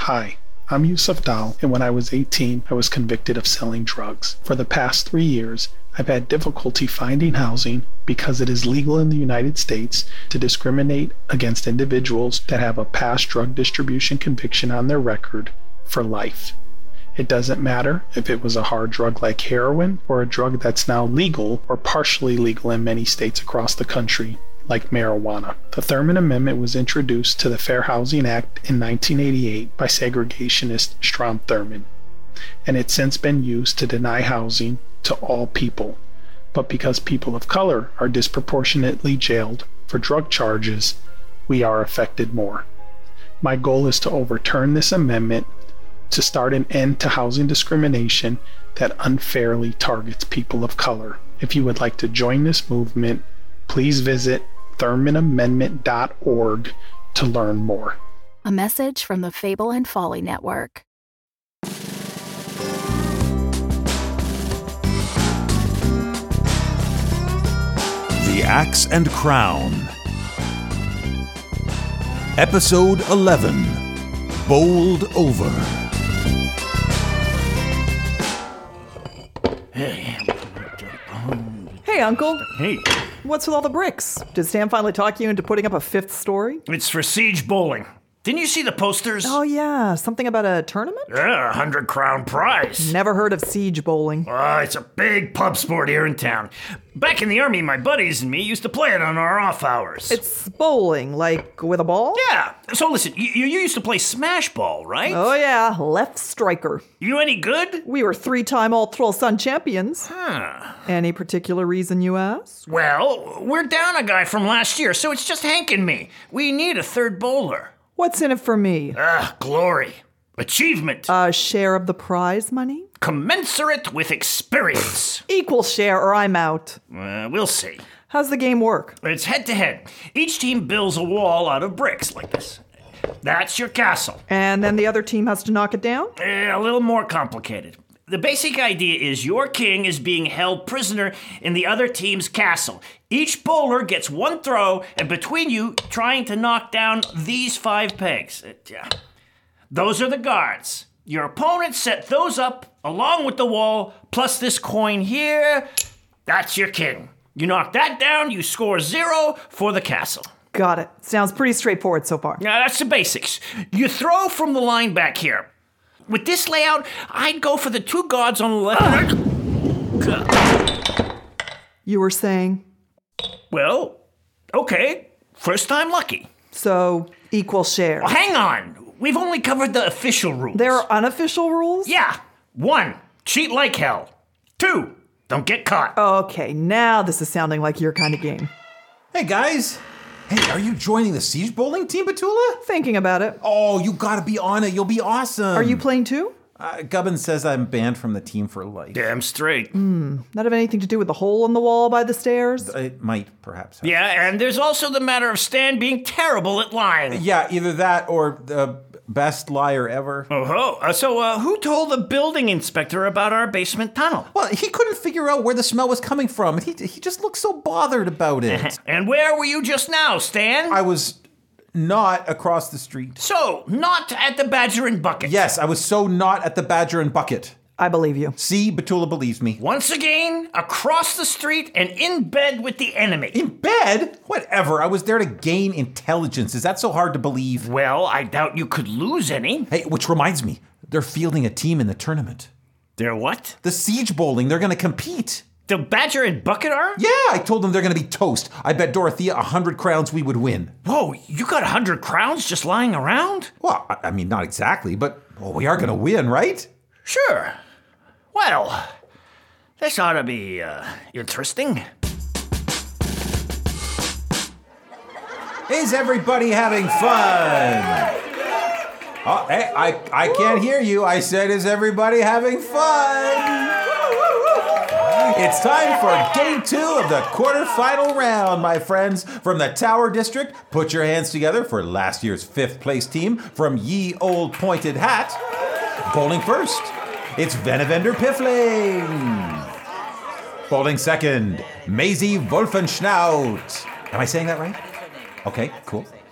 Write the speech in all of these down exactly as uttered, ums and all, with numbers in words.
Hi, I'm Yusuf Dal, and when I was eighteen, I was convicted of selling drugs. For the past three years, I've had difficulty finding housing because it is legal in the United States to discriminate against individuals that have a past drug distribution conviction on their record for life. It doesn't matter if it was a hard drug like heroin or a drug that's now legal or partially legal in many states across the country, like marijuana. The Thurmond Amendment was introduced to the Fair Housing Act in nineteen eighty-eight by segregationist Strom Thurmond, and it's since been used to deny housing to all people. But because people of color are disproportionately jailed for drug charges, we are affected more. My goal is to overturn this amendment to start an end to housing discrimination that unfairly targets people of color. If you would like to join this movement, please visit thurmond amendment dot org to learn more. A message from the Fable and Folly Network. The Axe and Crown. Episode eleven. Bowled Over. Hey, Uncle. Hey. What's with all the bricks? Did Stan finally talk you into putting up a fifth story? It's for Siege Bowling. Didn't you see the posters? Oh, yeah. Something about a tournament? Yeah, a hundred crown prize. Never heard of siege bowling. Uh, it's a big pub sport here in town. Back in the army, my buddies and me used to play it on our off hours. It's bowling, like with a ball? Yeah. So listen, you, you used to play smash ball, right? Oh, yeah. Left striker. You any good? We were three-time All-Troll Sun champions. Huh. Any particular reason you ask? Well, we're down a guy from last year, so it's just Hank and me. We need a third bowler. What's in it for me? Ah, glory. Achievement. A share of the prize money? Commensurate with experience. Equal share or I'm out. Uh, we'll see. How's the game work? It's head-to-head. Each team builds a wall out of bricks like this. That's your castle. And then the other team has to knock it down? Uh, a little more complicated. The basic idea is your king is being held prisoner in the other team's castle. Each bowler gets one throw, and between you, trying to knock down these five pegs. Uh, yeah. Those are the guards. Your opponent set those up along with the wall, plus this coin here. That's your king. You knock that down, you score zero for the castle. Got it. Sounds pretty straightforward so far. Now, that's the basics. You throw from the line back here. With this layout, I'd go for the two guards on the left. You were saying? Well, okay. First time lucky. So, equal share. Well, hang on. We've only covered the official rules. There are unofficial rules? Yeah. One, cheat like hell. Two, don't get caught. Okay, now this is sounding like your kind of game. Hey, guys. Hey, are you joining the Siege Bowling team, Petula? Thinking about it. Oh, you gotta be on it. You'll be awesome. Are you playing too? Uh, Gubbins says I'm banned from the team for life. Damn straight. Hmm. Not have anything to do with the hole in the wall by the stairs? It might, perhaps. Have. Yeah, and there's also the matter of Stan being terrible at lying. Yeah, either that or the best liar ever. Oh-ho. Uh, so, uh, who told the building inspector about our basement tunnel? Well, he couldn't figure out where the smell was coming from. He, he just looked so bothered about it. And where were you just now, Stan? I was not across the street. So, not at the Badger and Bucket. Yes, I was so not at the Badger and Bucket. I believe you. See, Petula believes me. Once again, across the street and in bed with the enemy. In bed? Whatever. I was there to gain intelligence. Is that so hard to believe? Well, I doubt you could lose any. Hey, which reminds me, they're fielding a team in the tournament. They're what? The Siege Bowling. They're going to compete. The Badger and Bucket are? Yeah, I told them they're going to be toast. I bet Dorothea a hundred crowns we would win. Whoa, you got a hundred crowns just lying around? Well, I mean, not exactly, but well, we are going to win, right? Sure. Well, this ought to be uh, interesting. Is everybody having fun? Oh, hey, I, I can't hear you. I said, is everybody having fun? It's time for game two of the quarterfinal round, my friends. From the Tower District, put your hands together for last year's fifth place team from Ye Old Pointed Hat. Bowling first, it's Venevender Piffling. Bowling second, Maisie Wolfenschnaut. Am I saying that right? Okay, cool.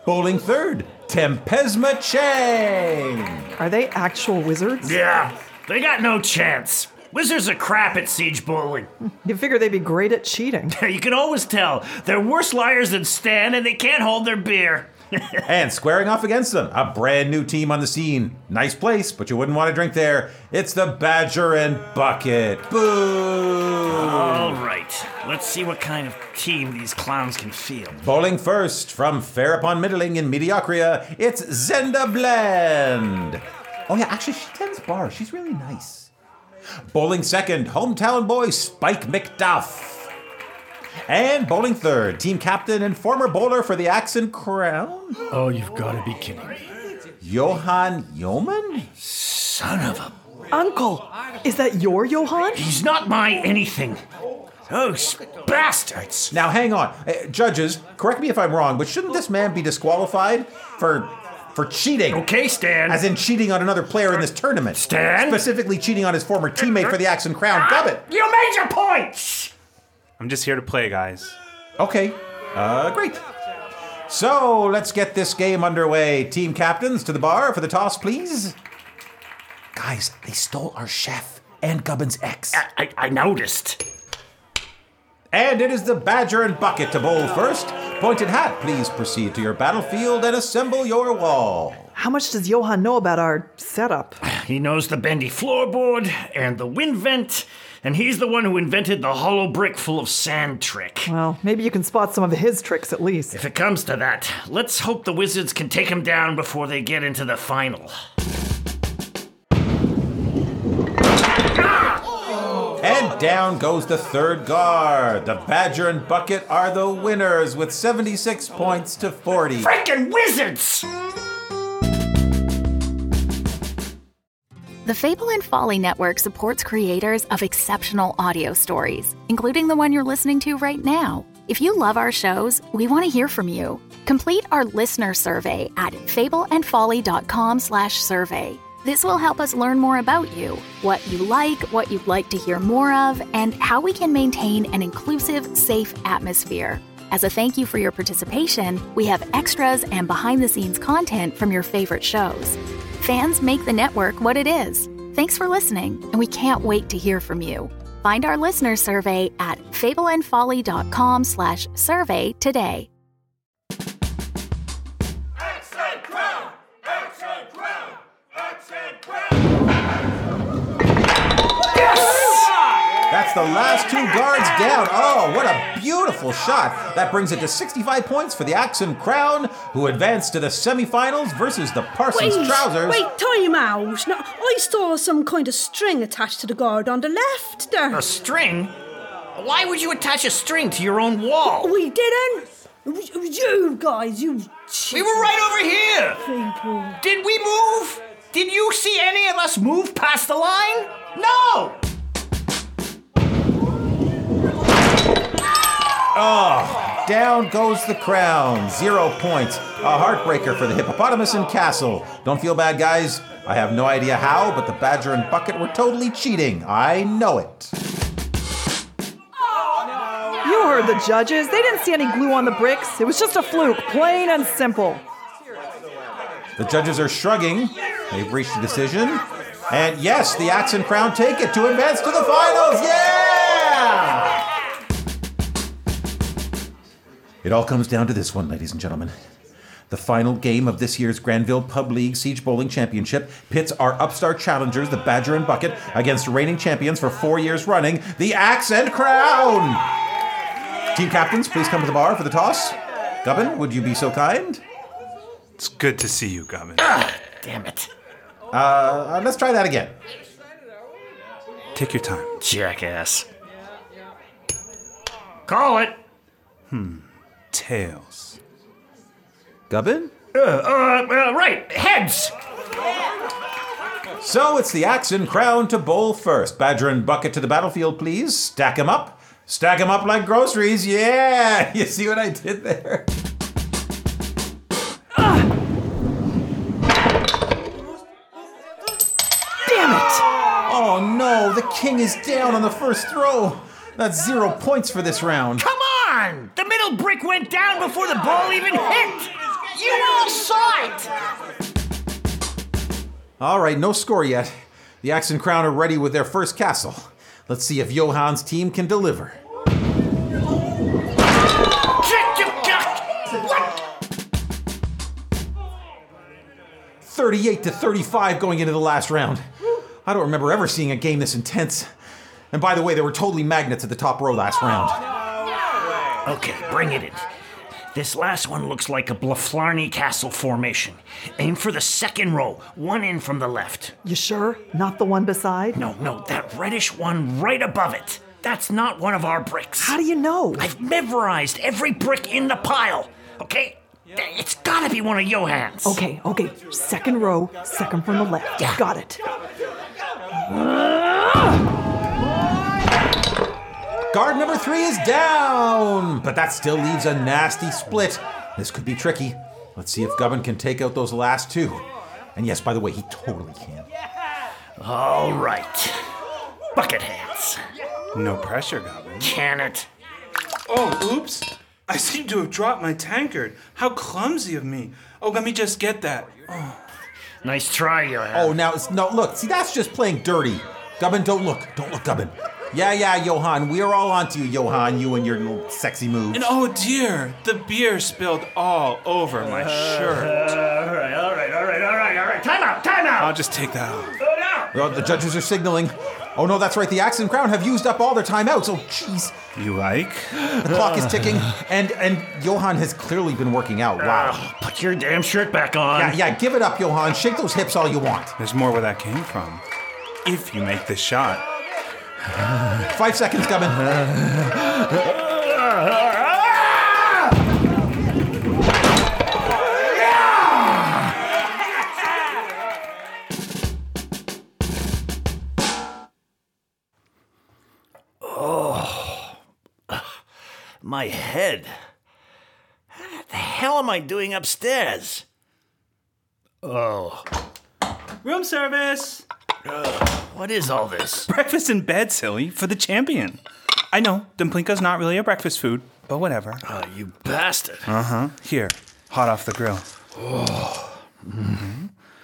Bowling third, Tempesma Chang. Are they actual wizards? Yeah, they got no chance. Wizards are crap at siege bowling. You figure they'd be great at cheating. You can always tell. They're worse liars than Stan, and they can't hold their beer. And squaring off against them, a brand new team on the scene. Nice place, but you wouldn't want to drink there. It's the Badger and Bucket. Boo! All right, let's see what kind of team these clowns can field. Bowling first, from Fair upon Middling in Mediocria, it's Zenda Blend. Oh yeah, actually, she tends bar. She's really nice. Bowling second, hometown boy Spike McDuff. And bowling third, team captain and former bowler for the Axe and Crown, Oh, you've got to be kidding me. Johan Yeoman? Son of a... Uncle, is that your Johann? He's not my anything. Those bastards. Now hang on. Uh, judges, correct me if I'm wrong, but shouldn't this man be disqualified for for cheating? Okay, Stan. As in cheating on another player in this tournament. Stan? Specifically cheating on his former teammate for the Axe and Crown, Gubbin. You made your point! I'm just here to play, guys. Okay, uh, great. So let's get this game underway. Team captains to the bar for the toss, please. Guys, they stole our chef and Gubbin's ex. I, I, I noticed. And it is the Badger and Bucket to bowl first. Pointed Hat, please proceed to your battlefield and assemble your wall. How much does Johann know about our setup? He knows the bendy floorboard and the wind vent, and he's the one who invented the hollow brick full of sand trick. Well, maybe you can spot some of his tricks at least. If it comes to that, let's hope the Wizards can take him down before they get into the final. And down goes the third guard. The Badger and Bucket are the winners with seventy-six points to forty. Frickin' Wizards! The Fable and Folly Network supports creators of exceptional audio stories, including the one you're listening to right now. If you love our shows, we want to hear from you. Complete our listener survey at fableandfolly.com slash survey. This will help us learn more about you, what you like, what you'd like to hear more of, and how we can maintain an inclusive, safe atmosphere. As a thank you for your participation, we have extras and behind-the-scenes content from your favorite shows. Fans make the network what it is. Thanks for listening, and we can't wait to hear from you. Find our listener survey at fableandfolly.com slash survey today. Accent Crown! Accent Crown! Accent Crown! That's the last two guards down. Oh, what a beautiful shot. That brings it to sixty-five points for the Axe and Crown, who advance to the semifinals versus the Parsons wait, Trousers. Wait, time out. Now, I saw some kind of string attached to the guard on the left there. A string? Why would you attach a string to your own wall? We didn't. It was, it was you guys, you... We were right over here. People. Did we move? Did you see any of us move past the line? No! Oh, down goes the Crown. Zero points. A heartbreaker for the Hippopotamus and Castle. Don't feel bad, guys. I have no idea how, but the Badger and Bucket were totally cheating. I know it. You heard the judges. They didn't see any glue on the bricks. It was just a fluke, plain and simple. The judges are shrugging. They've reached a decision. And yes, the Axe and Crown take it to advance to the finals. Yeah! It all comes down to this one, ladies and gentlemen. The final game of this year's Granville Pub League Siege Bowling Championship pits our upstart challengers, the Badger and Bucket, against reigning champions for four years running, the Axe and Crown! Team captains, please come to the bar for the toss. Gubbin, would you be so kind? It's good to see you, Gubbin. Ah, damn it. Uh, let's try that again. Take your time. Jackass. Call it. Hmm. Tails. Gubbin? Uh, uh, uh, right. Heads. So it's the Axe and Crown to bowl first. Badger and Bucket to the battlefield, please. Stack 'em up. Stack 'em up like groceries. Yeah! You see what I did there? Ah. Damn it! Oh no, the king is down on the first throw. That's zero points for this round. Come on! The middle brick went down before the ball even hit. You all saw it! All right, no score yet. The Axe and Crown are ready with their first castle. Let's see if Johann's team can deliver. thirty-eight to thirty-five going into the last round. I don't remember ever seeing a game this intense. And by the way, there were totally magnets at the top row last round. Okay, bring it in. This last one looks like a Blaflarney Castle formation. Aim for the second row, one in from the left. You sure? Not the one beside? No, no, that reddish one right above it. That's not one of our bricks. How do you know? I've memorized every brick in the pile, okay? It's gotta be one of Johann's. Okay, okay. Second row, second from the left. Yeah. Got it. Guard number three is down, but that still leaves a nasty split. This could be tricky. Let's see if Gubbin can take out those last two. And yes, by the way, he totally can. All right. Bucket hands. No pressure, Gubbin. Can it? Oh, oops. I seem to have dropped my tankard. How clumsy of me. Oh, let me just get that. Oh. Nice try, Johann. Oh, now, it's, no, look, see, that's just playing dirty. Gubbin, don't look. Don't look, Gubbin. Yeah, yeah, Johann, we are all onto you, Johann, you and your little sexy moves. And oh dear, the beer spilled all over my shirt. All right, all right, all right, all right, all right. Time out, time out. I'll just take that off. Go down. Oh, the judges are signaling. Oh no, that's right, the Axe and Crown have used up all their timeouts. Oh, jeez. You like? The clock is ticking, and and Johann has clearly been working out. Wow. Uh, put your damn shirt back on. Yeah, yeah, give it up, Johann. Shake those hips all you want. There's more where that came from. If you make this shot. Five seconds, Gubbin. Oh, my head. What the hell am I doing upstairs? Oh. Room service! Uh, what is all this? Breakfast in bed, silly, for the champion. I know, Dumplinka's not really a breakfast food, but whatever. Oh, you bastard. Uh-huh. Here, hot off the grill. Oh. Mm-hmm.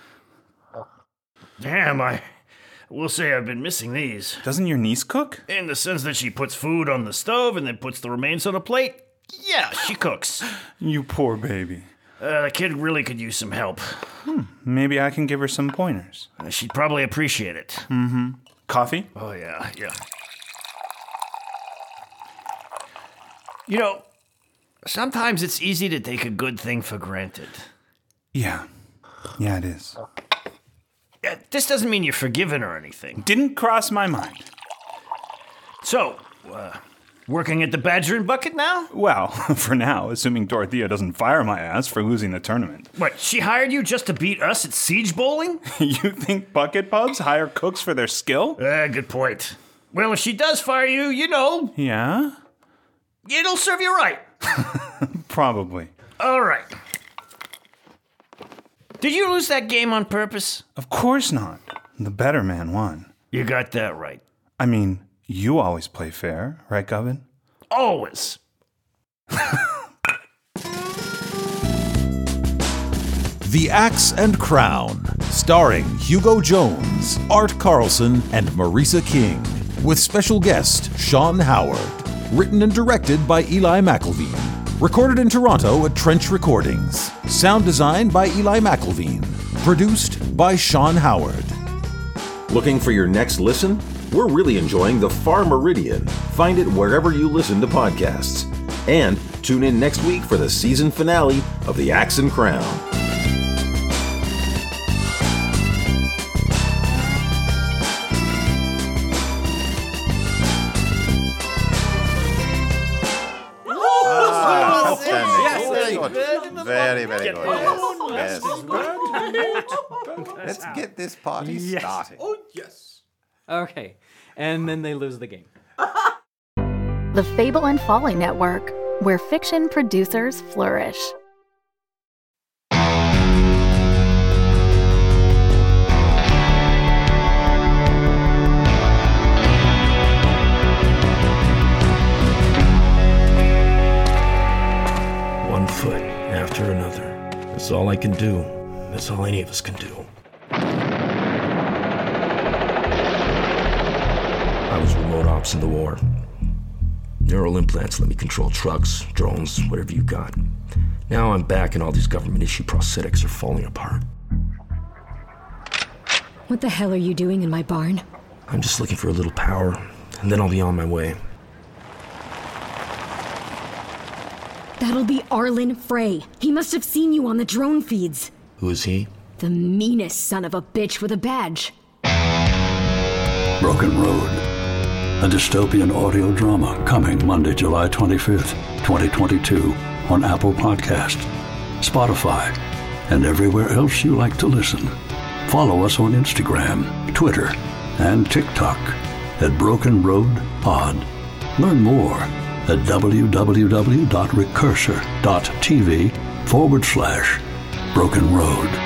Damn, I will say I've been missing these. Doesn't your niece cook? In the sense that she puts food on the stove and then puts the remains on a plate. Yeah, she cooks. You poor baby. Uh, the kid really could use some help. Hmm, maybe I can give her some pointers. Uh, she'd probably appreciate it. Mm-hmm. Coffee? Oh, yeah, yeah. You know, sometimes it's easy to take a good thing for granted. Yeah. Yeah, it is. Uh, this doesn't mean you're forgiven or anything. Didn't cross my mind. So, uh... working at the Badger and Bucket now? Well, for now, assuming Dorothea doesn't fire my ass for losing the tournament. What, she hired you just to beat us at siege bowling? You think bucket pubs hire cooks for their skill? Uh, good point. Well, if she does fire you, you know. Yeah? It'll serve you right. Probably. All right. Did you lose that game on purpose? Of course not. The better man won. You got that right. I mean... you always play fair, right, Gubbin? Always. The Axe and Crown, starring Hugo Jones, Art Carlson, and Marisa King, with special guest Sean Howard. Written and directed by Eli McElveen. Recorded in Toronto at Trench Recordings. Sound designed by Eli McElveen. Produced by Sean Howard. Looking for your next listen? We're really enjoying The Far Meridian. Find it wherever you listen to podcasts. And tune in next week for the season finale of The Axe and Crown. Oh, yes, very good. Very, very good. Yes. Yes. Let's get this party yes. started. Oh, yes. Okay, and then they lose the game. The Fable and Folly Network, where fiction producers flourish. One foot after another, all I can do. That's all any of us can do. I was remote ops in the war. Neural implants let me control trucks, drones, whatever you got. Now I'm back and all these government-issued prosthetics are falling apart. What the hell are you doing in my barn? I'm just looking for a little power, and then I'll be on my way. That'll be Arlen Frey. He must have seen you on the drone feeds. Who is he? The meanest son of a bitch with a badge. Broken Road. A dystopian audio drama coming Monday, July twenty-fifth, twenty twenty-two on Apple Podcast, Spotify, and everywhere else you like to listen. Follow us on Instagram, Twitter, and TikTok at Broken Road Pod. Learn more at www.recursor.tv forward slash Broken Road.